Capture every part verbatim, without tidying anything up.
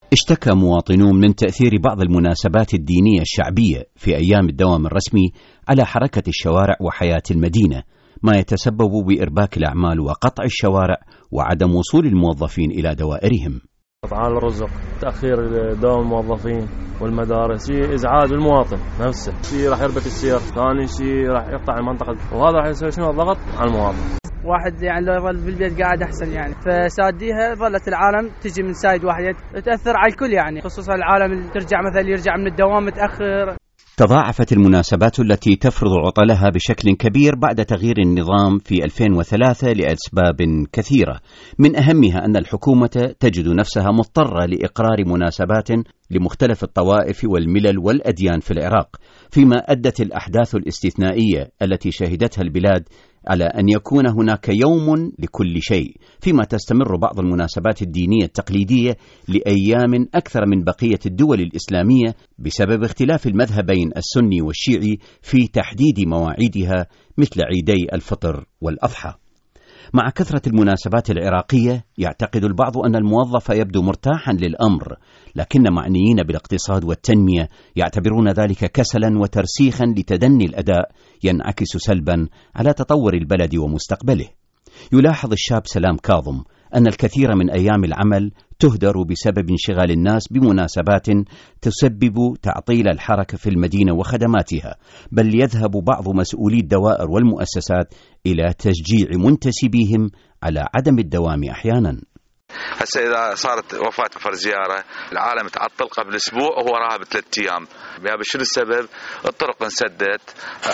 اشتكى مواطنون من تأثير بعض المناسبات الدينية الشعبية في أيام الدوام الرسمي على حركة الشوارع وحياة المدينة، ما يتسبب بإرباك الأعمال وقطع الشوارع وعدم وصول الموظفين إلى دوائرهم. قطع الرزق، تأخير دوام الموظفين والمدارس، شيء إزعاج المواطن نفسه، شيء راح يربك السير، ثاني شيء راح يقطع المنطقة، وهذا راح يسوي شنو الضغط على المواطن. واحد يعني لو يظل بالبيت قاعد أحسن يعني، فساديها ظلت العالم تجي من سايد واحد تأثر على الكل يعني، خصوصا العالم اللي ترجع مثلا يرجع من الدوام متأخر. تضاعفت المناسبات التي تفرض عطلها بشكل كبير بعد تغيير النظام في ألفين وثلاثة لأسباب كثيرة، من أهمها أن الحكومة تجد نفسها مضطرة لإقرار مناسبات لمختلف الطوائف والملل والأديان في العراق، فيما أدت الأحداث الاستثنائية التي شهدتها البلاد على أن يكون هناك يوم لكل شيء، فيما تستمر بعض المناسبات الدينية التقليدية لأيام أكثر من بقية الدول الإسلامية بسبب اختلاف المذهبين السني والشيعي في تحديد مواعيدها، مثل عيدي الفطر والأضحى. مع كثرة المناسبات العراقية يعتقد البعض أن الموظف يبدو مرتاحا للأمر، لكن معنيين بالاقتصاد والتنمية يعتبرون ذلك كسلا وترسيخا لتدني الأداء ينعكس سلبا على تطور البلد ومستقبله. يلاحظ الشاب سلام كاظم أن الكثير من أيام العمل تهدر بسبب انشغال الناس بمناسبات تسبب تعطيل الحركة في المدينة وخدماتها، بل يذهب بعض مسؤولي الدوائر والمؤسسات إلى تشجيع منتسبيهم على عدم الدوام أحيانا. هسه إذا صارت وفاة فر زيارة العالم تعطل قبل أسبوع وهو راها بثلاث أيام، بهذا شنو السبب؟ الطرق انسدت،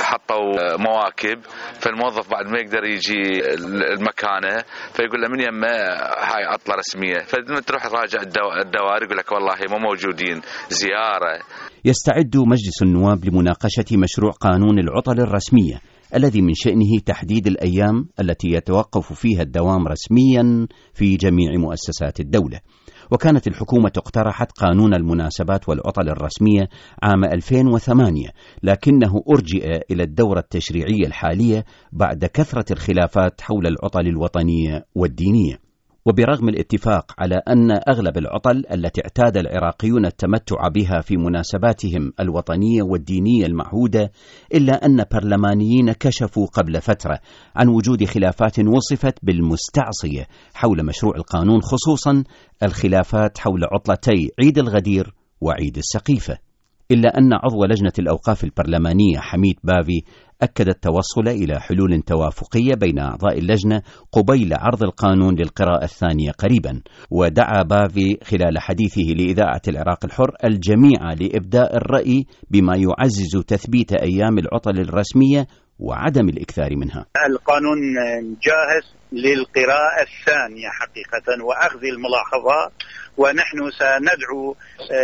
حطوا مواكب، فالموظف بعد ما يقدر يجي المكانه فيقول له من يمه هاي عطلة رسمية، فتروح تراجع الدوائر يقول لك والله مو موجودين زيارة. يستعد مجلس النواب لمناقشة مشروع قانون العطل الرسمية الذي من شأنه تحديد الأيام التي يتوقف فيها الدوام رسميا في جميع مؤسسات الدولة. وكانت الحكومة اقترحت قانون المناسبات والعطل الرسمية عام ألفين وثمانية، لكنه أرجئ إلى الدورة التشريعية الحالية بعد كثرة الخلافات حول العطل الوطنية والدينية. وبرغم الاتفاق على أن أغلب العطل التي اعتاد العراقيون التمتع بها في مناسباتهم الوطنية والدينية المعهودة، إلا أن برلمانيين كشفوا قبل فترة عن وجود خلافات وصفت بالمستعصية حول مشروع القانون، خصوصا الخلافات حول عطلتي عيد الغدير وعيد السقيفة. إلا أن عضو لجنة الأوقاف البرلمانية حميد بافي أكد التوصل إلى حلول توافقية بين أعضاء اللجنة قبيل عرض القانون للقراءة الثانية قريبا. ودعا بافي خلال حديثه لإذاعة العراق الحر الجميع لإبداء الرأي بما يعزز تثبيت أيام العطل الرسمية وعدم الإكثار منها. القانون جاهز للقراءة الثانية حقيقة وأخذ الملاحظات، ونحن سندعو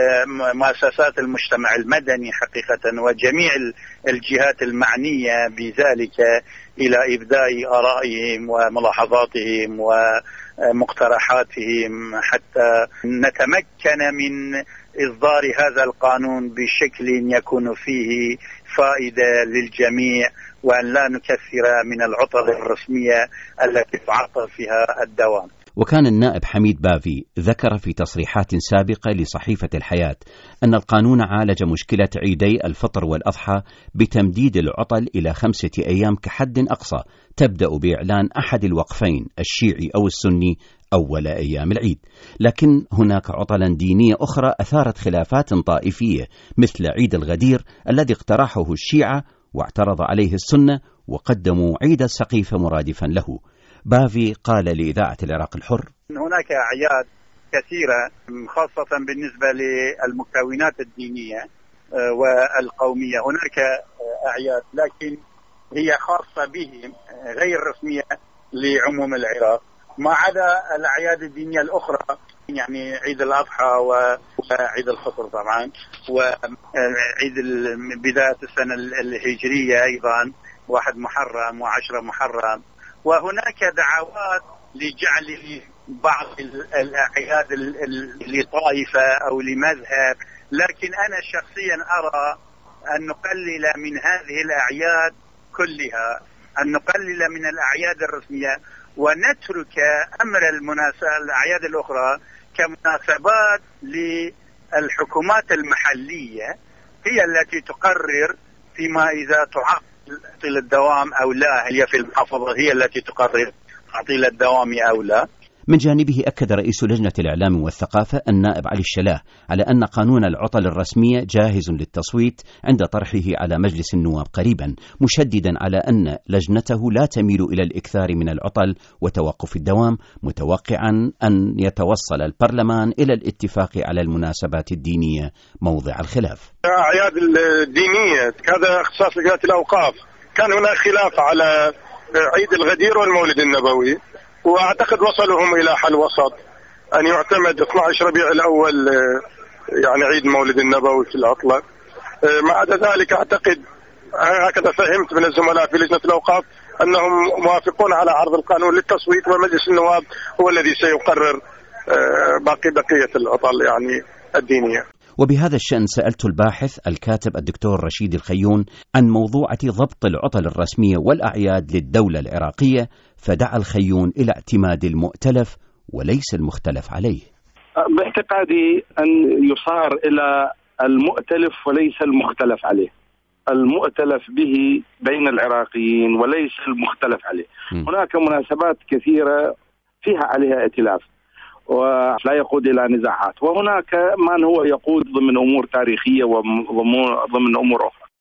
مؤسسات المجتمع المدني حقيقة وجميع الجهات المعنية بذلك إلى إبداء آرائهم وملاحظاتهم ومقترحاتهم حتى نتمكن من إصدار هذا القانون بشكل يكون فيه فائدة للجميع، وأن لا نكثر من العطل الرسمية التي تعطل فيها الدوام. وكان النائب حميد بافي ذكر في تصريحات سابقة لصحيفة الحياة أن القانون عالج مشكلة عيدي الفطر والأضحى بتمديد العطل إلى خمسة أيام كحد أقصى، تبدأ بإعلان أحد الوقفين الشيعي أو السني أول أيام العيد. لكن هناك عطلا دينية أخرى أثارت خلافات طائفية مثل عيد الغدير الذي اقترحه الشيعة واعترض عليه السنة وقدموا عيد السقيفة مرادفا له. بافي قال لإذاعة العراق الحر: هناك أعياد كثيرة خاصة بالنسبة للمكونات الدينية والقومية، هناك أعياد لكن هي خاصة بهم غير رسمية لعموم العراق، ما عدا الأعياد الدينية الأخرى، يعني عيد الأضحى وعيد الفطر طبعا، وعيد بداية السنة الهجرية أيضا واحد محرم وعشرة محرم. وهناك دعوات لجعل بعض الأعياد لطائفة أو لمذهب، لكن أنا شخصيا أرى أن نقلل من هذه الأعياد كلها، أن نقلل من الأعياد الرسمية ونترك أمر المناسبة الأعياد الأخرى كمناسبات للحكومات المحلية هي التي تقرر فيما إذا تعطل الدوام أو لا. هي في المحافظة هي التي تقرر تعطيل الدوام أو لا. من جانبه أكد رئيس لجنة الإعلام والثقافة النائب علي الشلاه على أن قانون العطل الرسمية جاهز للتصويت عند طرحه على مجلس النواب قريبا، مشددا على أن لجنته لا تميل إلى الإكثار من العطل وتوقف الدوام، متوقعا أن يتوصل البرلمان إلى الاتفاق على المناسبات الدينية موضع الخلاف. أعياد الدينية هذا اختصاص لجنة الأوقاف، كان هناك خلاف على عيد الغدير والمولد النبوي، وأعتقد وصلوا هم إلى حل وسط أن يعتمد اثني عشر ربيع الأول يعني عيد مولد النبوي في العطلة. ما عدا ذلك أعتقد هكذا فهمت من الزملاء في لجنة الأوقاف أنهم موافقون على عرض القانون للتصويت، ومجلس النواب هو الذي سيقرر باقي بقية العطل يعني الدينية. وبهذا الشأن سألت الباحث الكاتب الدكتور رشيد الخيون عن موضوعة ضبط العطل الرسمية والأعياد للدولة العراقية، فدعا الخيون إلى اعتماد المؤتلف وليس المختلف عليه. باعتقادي أن يصار إلى المؤتلف وليس المختلف عليه، المؤتلف به بين العراقيين وليس المختلف عليه. م. هناك مناسبات كثيرة فيها عليها ائتلاف ولا يقود إلى نزاعات، وهناك من هو يقود ضمن أمور تاريخية وضمن أمور أخرى.